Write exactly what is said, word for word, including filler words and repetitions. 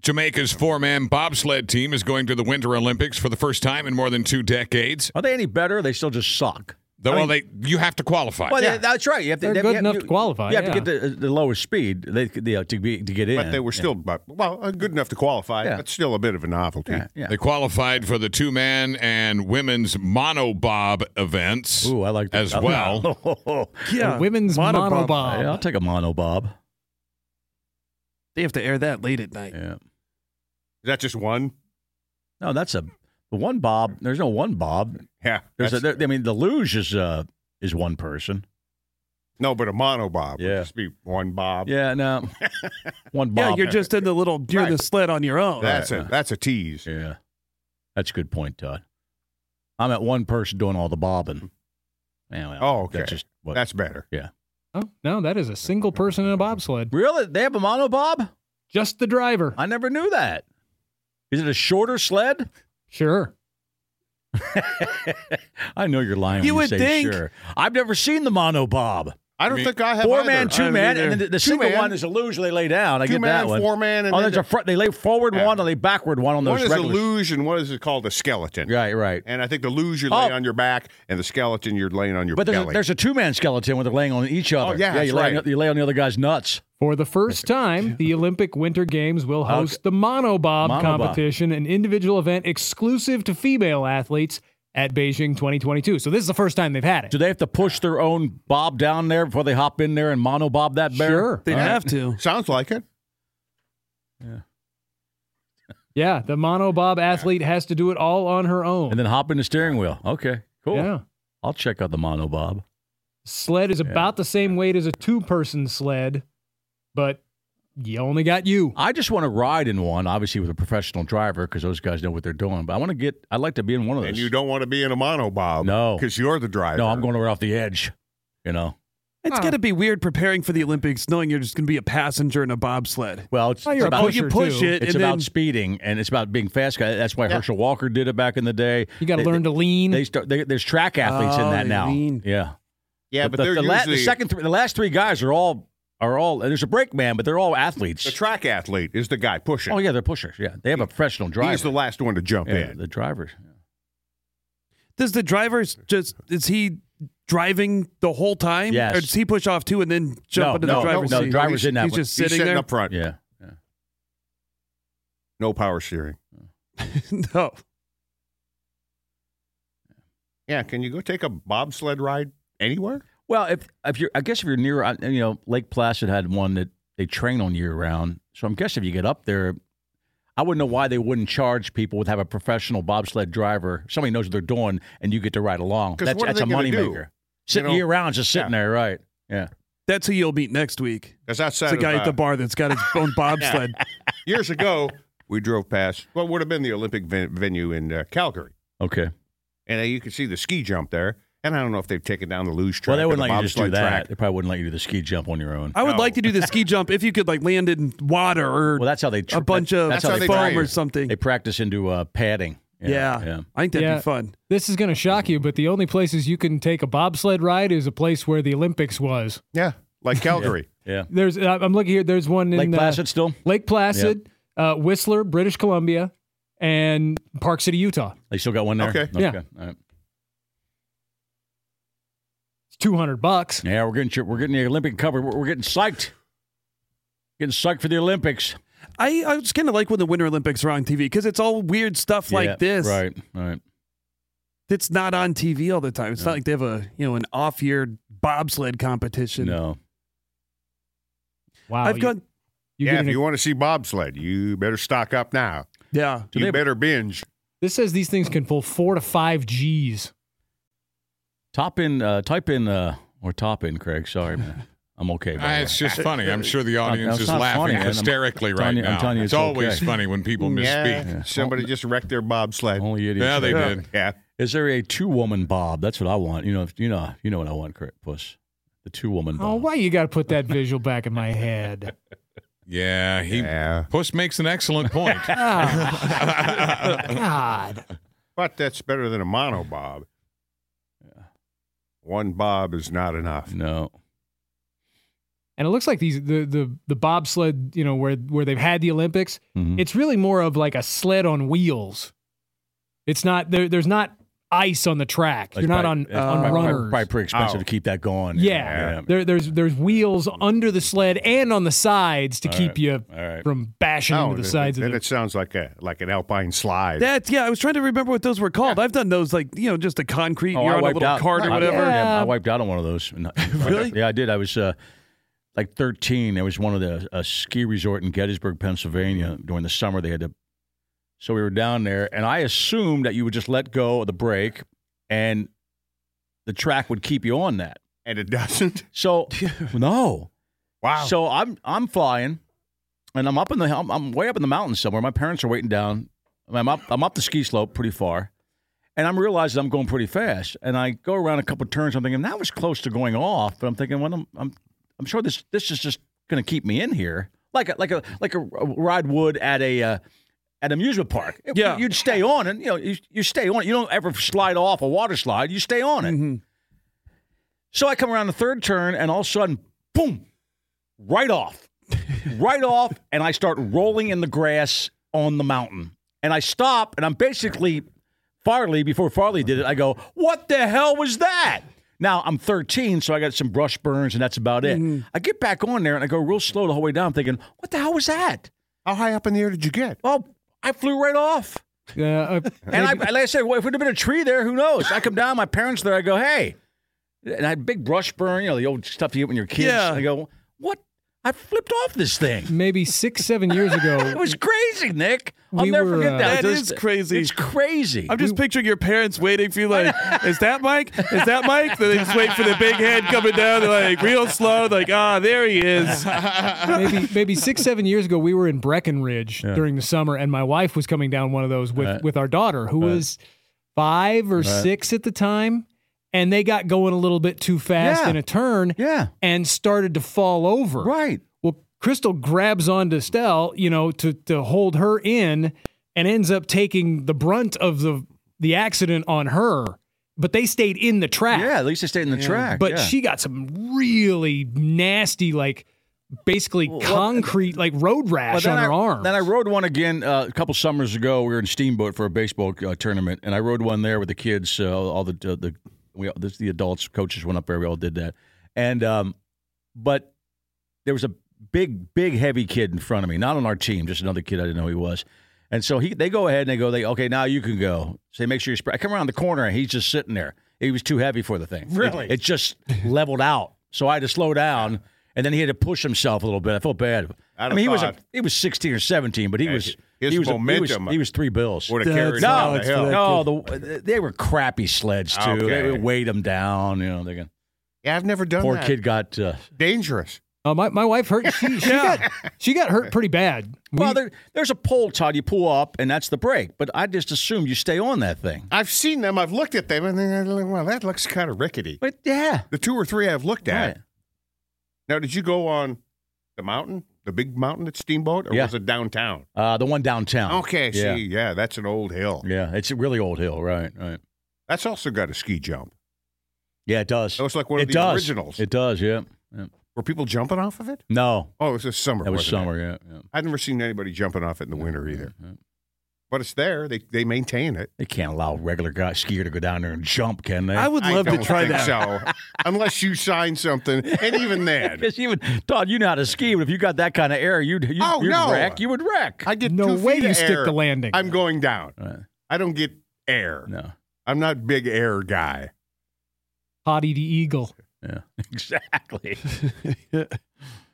Jamaica's four-man bobsled team is going to the Winter Olympics for the first time in more than two decades. Are they any better? They still just suck. The, I well, mean, they you have to qualify. Well, Yeah. yeah. that's right. You have to, They're you good have, enough you, to qualify, You have yeah. to get the, the lowest speed they, they, uh, to be to get in. But they were still, yeah. well, uh, good enough to qualify, Yeah. but still a bit of a novelty. Yeah, yeah. They qualified for the two-man and women's monobob events Ooh, I like that. as well. The women's monobob. Yeah, I'll take a monobob. They have to air that late at night. Yeah. Is that just one? No, that's a the one bob. There's no one bob. Yeah. There's a, that's- there, I mean, the luge is uh is one person. no, but a monobob Yeah. would just be one bob. Yeah, no, one Yeah, bob. you're just in the little, you're in the Right. sled on your own. That's Right. a that's a tease. Yeah, that's a good point, Todd. I'm at one person doing all the bobbing. Yeah, well, Oh, okay. That's just what. That's better. yeah. Oh, no, that is a single person in a bobsled. Really? They have a monobob? Just the driver. I never knew that. Is it a shorter sled? Sure. I know you're lying. You when would you say think. sure. I've never seen the monobob. I don't I mean, think I have Four either. man, two I man, haven't and then the, the Two single man. one is a luge they lay down. I Two get man, that one. four man, and oh, then there's a the- front. They lay forward Yeah. one, and they backward one on one those is a regular. luge and one is called a skeleton. Right, right. And I think the luge you lay Oh. on your back, and the skeleton you're laying on your But there's a, belly. there's a two man skeleton where they're laying on each other. Oh, yeah, yeah. You that's lay, right. on, you lay on the other guy's nuts. For the first time, the Olympic Winter Games will host the monobob, Monobob. competition, an individual event exclusive to female athletes at Beijing twenty twenty-two. So this is the first time they've had it. Do they have to push their own bob down there before they hop in there and monobob that bear? Sure. They'd All right. have to. Sounds like it. Yeah, the monobob athlete has to do it all on her own. And then hop in the steering wheel. Okay, cool. Yeah. I'll check out the monobob. Sled is about the same weight as a two-person sled, but you only got you. I just want to ride in one, obviously with a professional driver, because those guys know what they're doing. But I want to get. I'd like to be in one of those. And you don't want to be in a monobob. No. Because you're the driver. No, I'm going right off the edge. You know. It's got to be weird preparing for the Olympics knowing you're just going to be a passenger in a bobsled. Well, it's, Oh, it's you're a about pusher, you push too. it, it's and about then speeding, and it's about being fast. That's why Yeah. Herschel Walker did it back in the day. You got to They- learn to lean. They start. They, there's track athletes Oh, in that they now. lean. Yeah. Yeah, but the, they're the, la- usually the second, th- the last three guys are all are all. There's a brake man, but they're all athletes. the track athlete is the guy pushing. Oh yeah, they're pushers. Yeah, they have a professional driver. He's the last one to jump yeah, in. the drivers. does the driver just, is he driving the whole time? Yes. Or does he push off too and then jump No, into no, the driver's no, seat? the driver's he's, in that He's one. just He's sitting sitting there? up front. Yeah. yeah. No power steering. No. Yeah, can you go take a bobsled ride anywhere? Well, if if you're, I guess if you're near, uh, you know, Lake Placid had one that they train on year round. So I'm guessing if you get up there, I wouldn't know why they wouldn't charge people with have a professional bobsled driver. Somebody knows what they're doing, and you get to ride along. 'Cause That's what are that's a they gonna do? moneymaker. Sitting know? year round, just sitting Yeah. there, right? Yeah. That's who you'll meet next week. Because outside It's the guy of, at the uh, bar that's got his own bobsled. years ago, we drove past what would have been the Olympic ven- venue in uh, Calgary. Okay. And uh, you could see the ski jump there. And I don't know if they've taken down the luge track. Well, they or wouldn't the let you just do bobsled that. track. They probably wouldn't let you do the ski jump on your own. I would No. like to do the ski jump if you could like land in water or Well, that's how they tr- a bunch that- of that's how they foam train. or something. They practice into uh, padding. yeah. yeah. I think that'd Yeah. be fun. This is going to shock you, but the only places you can take a bobsled ride is a place where the Olympics was. Yeah, like Calgary. Yeah. There's, uh, I'm looking here. There's one in Lake uh, Placid still? Lake Placid, uh, Whistler, British Columbia, and Park City, Utah. They still got one there? Okay. Yeah. All right. It's two hundred bucks. Yeah, we're getting we're getting the Olympic cover. We're, we're getting psyched. Getting psyched for the Olympics. I, I just kind of like when the Winter Olympics are on T V because it's all weird stuff Yeah, like this. Right, right. It's not on T V all the time. It's No. not like they have a you know an off year bobsled competition. No. Wow. I've you- gone. you yeah, get if an- you want to see bobsled, you better stock up now. Yeah. Do you they- better binge. This says these things can pull four to five G's. Top in, uh, type in, uh, or top in, Craig. Sorry, man. I'm okay. by the Ah, way. it's just funny. I'm sure the audience it's is not laughing funny, man. I'm- hysterically I'm right telling you- I'm now. telling you it's it's always okay. funny when people misspeak. Yeah, somebody just wrecked their bobsled. Only idiots. Yeah, they Yeah. did. Yeah. Is there a two-woman bob? That's what I want. You know, you know, you know what I want, Craig, Puss. The two-woman bob. Oh, why you got to put that visual back in my head? Yeah, he Yeah. Puss makes an excellent point. Ah, God. But that's better than a monobob. One bob is not enough. No. And it looks like these the the the bobsled, you know, where where they've had the Olympics, Mhm. it's really more of like a sled on wheels. It's not there. There's not ice on the track. It's You're not probably- on it's on probably, runners. Probably pretty expensive Oh. to keep that going. Yeah, There, there's there's wheels under the sled and on the sides to All keep right. you All right. from bashing Oh, into the then- sides then of it it. sounds like a like an alpine slide. That's yeah. I was trying to remember what those were called. I've done those like you know just a concrete. Oh, you're I on a wiped little out. cart or I- whatever. Yeah. I wiped out on one of those. Really? Yeah, I did. I was uh, like thirteen. There was one of the a ski resort in Gettysburg, Pennsylvania during the summer. They had to. So we were down there, and I assumed that you would just let go of the brake, and the track would keep you on that. And it doesn't. So no. Wow. So I'm I'm flying, and I'm up in the I'm, I'm way up in the mountains somewhere. My parents are waiting down. I'm up I'm up the ski slope pretty far, and I'm realizing I'm going pretty fast. And I go around a couple turns. I'm thinking that was close to going off, but I'm thinking, well, I'm I'm, I'm sure this this is just going to keep me in here, like a like a like a, a ride would at a. Uh, At an amusement park, It- Yeah. you'd stay on it. You know, you, you stay on it. You don't ever slide off a water slide. You stay on it. Mhm. So I come around the third turn, and all of a sudden, boom, right off, right off, and I start rolling in the grass on the mountain. And I stop, and I'm basically Farley. Before Farley did it, I go, "What the hell was that?" Now I'm thirteen, so I got some brush burns, and that's about it. I get back on there, and I go real slow the whole way down, thinking, "What the hell was that?" How high up in the air did you get? Well, I flew right off. Yeah, uh, And I, like I said, well, if it would have been a tree there, who knows? I come down, my parents there, I go, hey. And I had big brush burn, you know, the old stuff you get when you're kids. Yeah. I go, what? I flipped off this thing. maybe six, seven years ago. It was crazy, Nick. I'll We never were, forget uh, that. That Just- is crazy. It's crazy. I'm just picturing your parents waiting for you, like, is that Mike? Is that Mike? Then they just wait for the big head coming down, they're like real slow, like, ah, there he is. maybe maybe six, seven years ago, we were in Breckenridge during the summer, and my wife was coming down one of those with, Right. with our daughter, who was five or six at the time, and they got going a little bit too fast Yeah. in a turn Yeah. and started to fall over. Right. Well, Crystal grabs onto Stell, you know, to to hold her in, and ends up taking the brunt of the the accident on her. But they stayed in the track. Yeah, at least they stayed in the track. But yeah. she got some really nasty, like basically Well, concrete, like road rash Well, on then her I, arm. Then I rode one again uh, a couple summers ago. We were in Steamboat for a baseball uh, tournament, and I rode one there with the kids. Uh, all the uh, the we all, this, the adults, coaches went up there. We all did that, and um, but there was a big, big, heavy kid in front of me, not on our team, just another kid I didn't know who he was. And so he, they go ahead and they go, they okay, now you can go. Say, make sure you. Sp-. I come around the corner and he's just sitting there. He was too heavy for the thing. Really? It, it just leveled out. So I had to slow down, and then he had to push himself a little bit. I felt bad. I'd I mean, he have was a, thought- he was sixteen or seventeen, but he was his he was a- he was, momentum he was three bills. Would have That's carried not down the much hill. for that. No, the, they were crappy sleds too. They Okay. would weighed him down. You know, they got, Yeah, I've never done poor that. kid got. Uh, Dangerous. Uh, my my wife hurt. She, she got she got hurt pretty bad. We- well, there, there's a pole, Todd. You pull up, and that's the brake. But I just assumed you stay on that thing. I've seen them. I've looked at them, and they're like, well, that looks kind of rickety. But yeah, The two or three I've looked at. right. Now, did you go on the mountain, the big mountain at Steamboat, or Yeah. was it downtown? Uh, the one downtown. Okay, Yeah. see, yeah, that's an old hill. Yeah, it's a really old hill. Right, right. That's also got a ski jump. Yeah, it does. That was like one of it the does. originals. It does. Yeah. yeah. Were people jumping off of it? No, Oh, it was this summer. that was wasn't it? summer. Yeah, yeah. I'd never seen anybody jumping off it in the winter either. Yeah. But it's there. They they maintain it. They can't allow a regular guy skier to go down there and jump, can they? I would love I to don't try think that. so. Unless you sign something, and even then, Because even Todd, you know how to ski, but if you got that kind of air, you'd you, Oh, you'd no. wreck. You would wreck. I get no two way feet you of stick air, the landing. I'm going down. Right. I don't get air. No. I'm not big air guy. Hottie the Eagle. Yeah. Exactly.